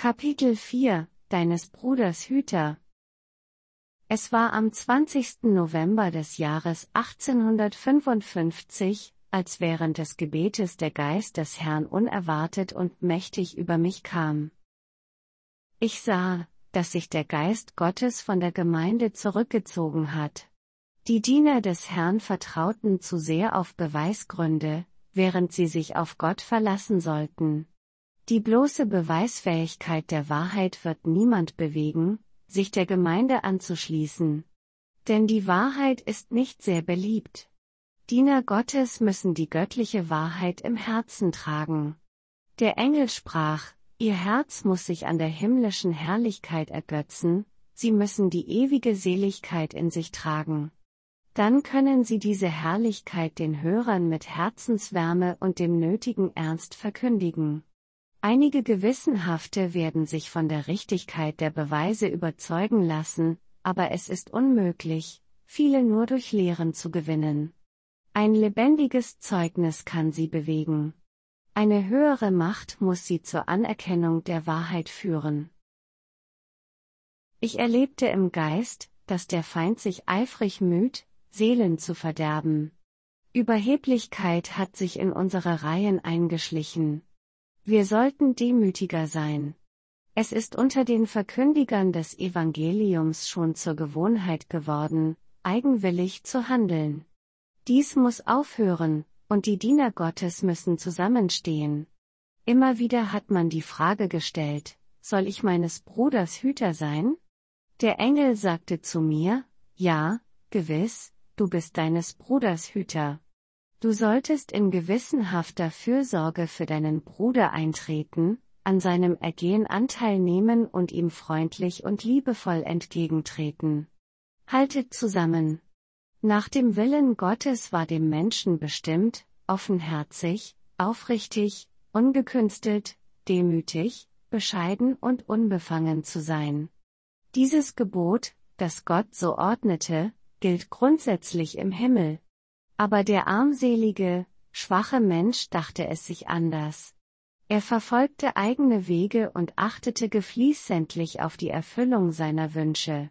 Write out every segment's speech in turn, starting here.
Kapitel 4 – Deines Bruders Hüter. Es war am 20. November des Jahres 1855, als während des Gebetes der Geist des Herrn unerwartet und mächtig über mich kam. Ich sah, dass sich der Geist Gottes von der Gemeinde zurückgezogen hat. Die Diener des Herrn vertrauten zu sehr auf Beweisgründe, während sie sich auf Gott verlassen sollten. Die bloße Beweisfähigkeit der Wahrheit wird niemand bewegen, sich der Gemeinde anzuschließen. Denn die Wahrheit ist nicht sehr beliebt. Diener Gottes müssen die göttliche Wahrheit im Herzen tragen. Der Engel sprach: Ihr Herz muss sich an der himmlischen Herrlichkeit ergötzen, sie müssen die ewige Seligkeit in sich tragen. Dann können sie diese Herrlichkeit den Hörern mit Herzenswärme und dem nötigen Ernst verkündigen. Einige Gewissenhafte werden sich von der Richtigkeit der Beweise überzeugen lassen, aber es ist unmöglich, viele nur durch Lehren zu gewinnen. Ein lebendiges Zeugnis kann sie bewegen. Eine höhere Macht muss sie zur Anerkennung der Wahrheit führen. Ich erlebte im Geist, dass der Feind sich eifrig müht, Seelen zu verderben. Überheblichkeit hat sich in unsere Reihen eingeschlichen. Wir sollten demütiger sein. Es ist unter den Verkündigern des Evangeliums schon zur Gewohnheit geworden, eigenwillig zu handeln. Dies muss aufhören, und die Diener Gottes müssen zusammenstehen. Immer wieder hat man die Frage gestellt: Soll ich meines Bruders Hüter sein? Der Engel sagte zu mir: Ja, gewiss, du bist deines Bruders Hüter. Du solltest in gewissenhafter Fürsorge für deinen Bruder eintreten, an seinem Ergehen Anteil nehmen und ihm freundlich und liebevoll entgegentreten. Haltet zusammen. Nach dem Willen Gottes war dem Menschen bestimmt, offenherzig, aufrichtig, ungekünstelt, demütig, bescheiden und unbefangen zu sein. Dieses Gebot, das Gott so ordnete, gilt grundsätzlich im Himmel. Aber der armselige, schwache Mensch dachte es sich anders. Er verfolgte eigene Wege und achtete geflissentlich auf die Erfüllung seiner Wünsche.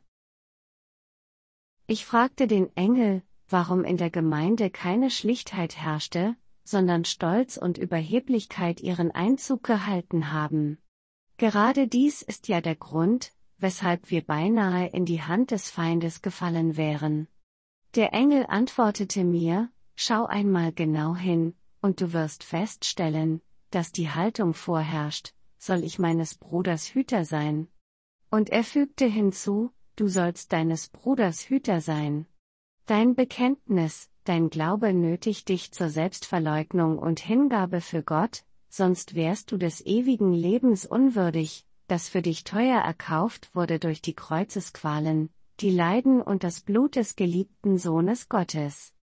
Ich fragte den Engel, warum in der Gemeinde keine Schlichtheit herrschte, sondern Stolz und Überheblichkeit ihren Einzug gehalten haben. Gerade dies ist ja der Grund, weshalb wir beinahe in die Hand des Feindes gefallen wären. Der Engel antwortete mir: Schau einmal genau hin, und du wirst feststellen, dass die Haltung vorherrscht: Soll ich meines Bruders Hüter sein? Und er fügte hinzu: Du sollst deines Bruders Hüter sein. Dein Bekenntnis, dein Glaube nötigt dich zur Selbstverleugnung und Hingabe für Gott, sonst wärst du des ewigen Lebens unwürdig, das für dich teuer erkauft wurde durch die Kreuzesqualen, die Leiden und das Blut des geliebten Sohnes Gottes.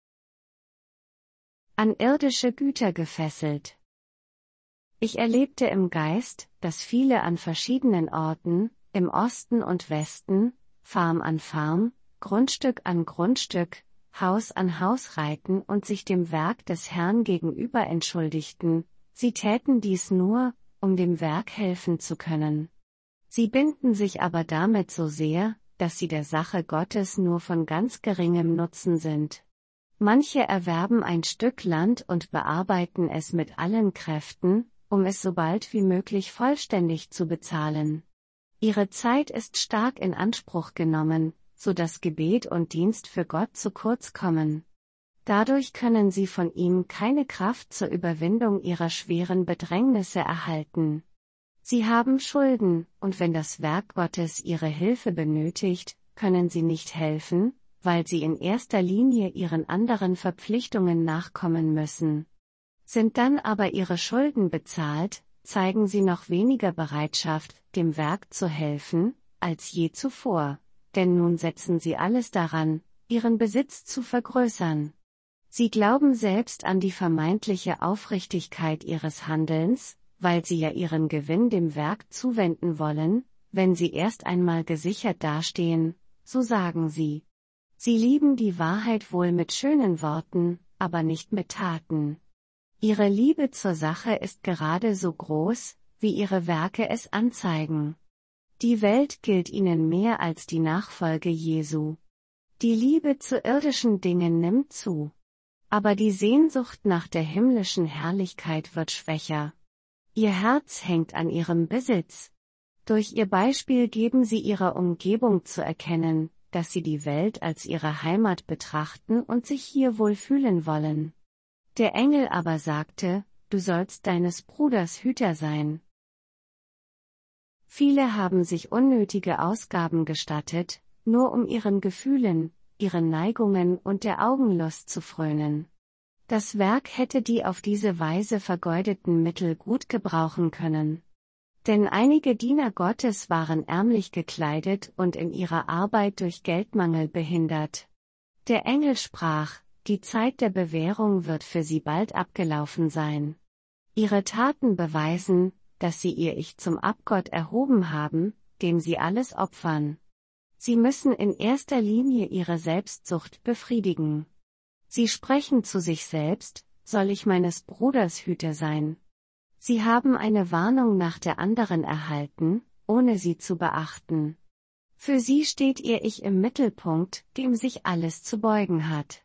An irdische Güter gefesselt. Ich erlebte im Geist, dass viele an verschiedenen Orten, im Osten und Westen, Farm an Farm, Grundstück an Grundstück, Haus an Haus reiten und sich dem Werk des Herrn gegenüber entschuldigten. Sie täten dies nur, um dem Werk helfen zu können. Sie binden sich aber damit so sehr, dass sie der Sache Gottes nur von ganz geringem Nutzen sind. Manche erwerben ein Stück Land und bearbeiten es mit allen Kräften, um es so bald wie möglich vollständig zu bezahlen. Ihre Zeit ist stark in Anspruch genommen, so dass Gebet und Dienst für Gott zu kurz kommen. Dadurch können sie von ihm keine Kraft zur Überwindung ihrer schweren Bedrängnisse erhalten. Sie haben Schulden, und wenn das Werk Gottes ihre Hilfe benötigt, können sie nicht helfen, weil sie in erster Linie ihren anderen Verpflichtungen nachkommen müssen. Sind dann aber ihre Schulden bezahlt, zeigen sie noch weniger Bereitschaft, dem Werk zu helfen, als je zuvor, denn nun setzen sie alles daran, ihren Besitz zu vergrößern. Sie glauben selbst an die vermeintliche Aufrichtigkeit ihres Handelns, weil sie ja ihren Gewinn dem Werk zuwenden wollen, wenn sie erst einmal gesichert dastehen, so sagen sie. Sie lieben die Wahrheit wohl mit schönen Worten, aber nicht mit Taten. Ihre Liebe zur Sache ist gerade so groß, wie ihre Werke es anzeigen. Die Welt gilt ihnen mehr als die Nachfolge Jesu. Die Liebe zu irdischen Dingen nimmt zu. Aber die Sehnsucht nach der himmlischen Herrlichkeit wird schwächer. Ihr Herz hängt an ihrem Besitz. Durch ihr Beispiel geben sie ihrer Umgebung zu erkennen, dass sie die Welt als ihre Heimat betrachten und sich hier wohlfühlen wollen. Der Engel aber sagte, du sollst deines Bruders Hüter sein. Viele haben sich unnötige Ausgaben gestattet, nur um ihren Gefühlen, ihren Neigungen und der Augenlust zu frönen. Das Werk hätte die auf diese Weise vergeudeten Mittel gut gebrauchen können. Denn einige Diener Gottes waren ärmlich gekleidet und in ihrer Arbeit durch Geldmangel behindert. Der Engel sprach, die Zeit der Bewährung wird für sie bald abgelaufen sein. Ihre Taten beweisen, dass sie ihr Ich zum Abgott erhoben haben, dem sie alles opfern. Sie müssen in erster Linie ihre Selbstsucht befriedigen. Sie sprechen zu sich selbst, soll ich meines Bruders Hüter sein? Sie haben eine Warnung nach der anderen erhalten, ohne sie zu beachten. Für sie steht ihr Ich im Mittelpunkt, dem sich alles zu beugen hat.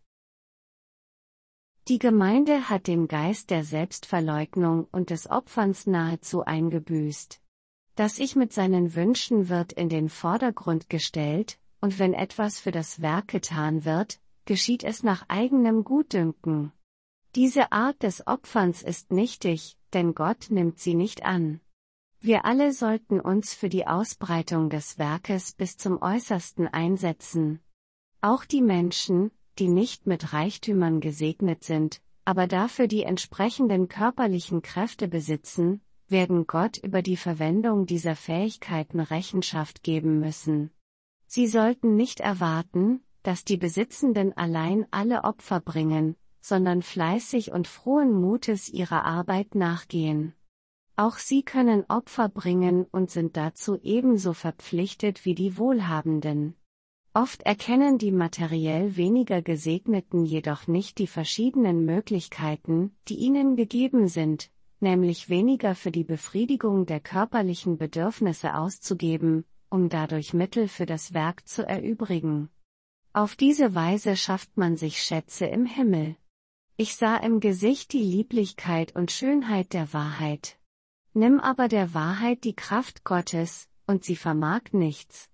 Die Gemeinde hat den Geist der Selbstverleugnung und des Opferns nahezu eingebüßt. Das Ich mit seinen Wünschen wird in den Vordergrund gestellt, und wenn etwas für das Werk getan wird, geschieht es nach eigenem Gutdünken. Diese Art des Opferns ist nichtig, denn Gott nimmt sie nicht an. Wir alle sollten uns für die Ausbreitung des Werkes bis zum Äußersten einsetzen. Auch die Menschen, die nicht mit Reichtümern gesegnet sind, aber dafür die entsprechenden körperlichen Kräfte besitzen, werden Gott über die Verwendung dieser Fähigkeiten Rechenschaft geben müssen. Sie sollten nicht erwarten, dass die Besitzenden allein alle Opfer bringen, sondern fleißig und frohen Mutes ihrer Arbeit nachgehen. Auch sie können Opfer bringen und sind dazu ebenso verpflichtet wie die Wohlhabenden. Oft erkennen die materiell weniger Gesegneten jedoch nicht die verschiedenen Möglichkeiten, die ihnen gegeben sind, nämlich weniger für die Befriedigung der körperlichen Bedürfnisse auszugeben, um dadurch Mittel für das Werk zu erübrigen. Auf diese Weise schafft man sich Schätze im Himmel. Ich sah im Gesicht die Lieblichkeit und Schönheit der Wahrheit. Nimm aber der Wahrheit die Kraft Gottes, und sie vermag nichts.